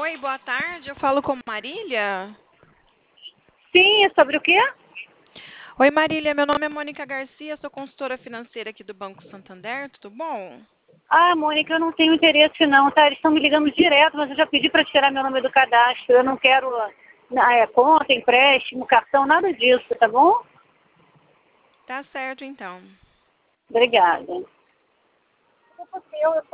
Oi, boa tarde. Eu falo com Marília. Sim, é sobre o quê? Oi, Marília. Meu nome é Mônica Garcia, sou consultora financeira aqui do Banco Santander. Tudo bom? Ah, Mônica, eu não tenho interesse não, tá? Eles estão me ligando direto, mas eu já pedi para tirar meu nome do cadastro. Eu não quero conta, empréstimo, cartão, nada disso, tá bom? Tá certo, então. Obrigada.